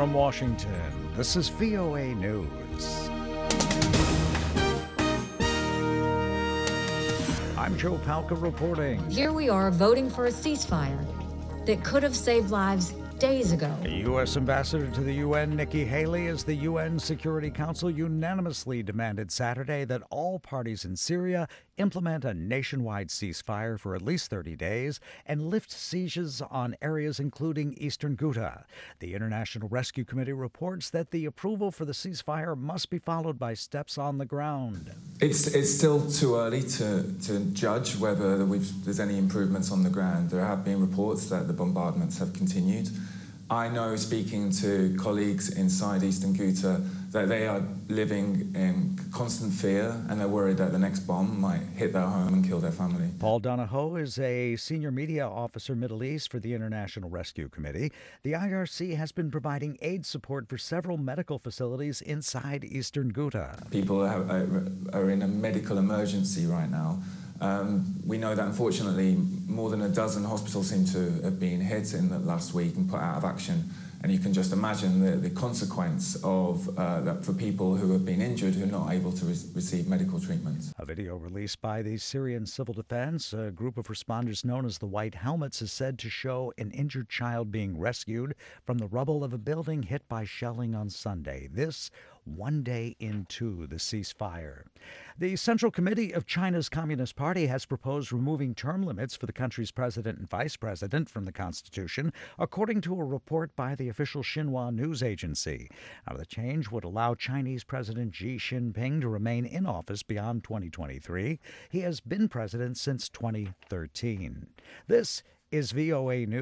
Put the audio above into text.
from Washington, this is VOA News. I'm Joe Palca reporting. Here we are voting for a ceasefire that could have saved lives days ago. The U.S. Ambassador to the UN, Nikki Haley, as the UN Security Council unanimously demanded Saturday that all parties in Syria implement a nationwide ceasefire for at least 30 days and lift sieges on areas including eastern Ghouta. The International Rescue Committee reports that the approval for the ceasefire must be followed by steps on the ground. It's still too early to judge whether there's any improvements on the ground. There have been reports that the bombardments have continued. I know, speaking to colleagues inside eastern Ghouta, that they are living in constant fear and they're worried that the next bomb might hit their home and kill their family. Paul Donahoe is a senior media officer Middle East for the International Rescue Committee. The IRC has been providing aid support for several medical facilities inside eastern Ghouta. People are in a medical emergency right now. We know that, unfortunately, more than a dozen hospitals seem to have been hit in the last week and put out of action. And you can just imagine the consequence of that for people who have been injured who are not able to receive medical treatment. A video released by the Syrian Civil Defense, a group of responders known as the White Helmets, is said to show an injured child being rescued from the rubble of a building hit by shelling on Sunday. This one day into the ceasefire. The Central Committee of China's Communist Party has proposed removing term limits for the country's president and vice president from the Constitution, according to a report by the official Xinhua news agency. Now, the change would allow Chinese President Xi Jinping to remain in office beyond 2023. He has been president since 2013. This is VOA News.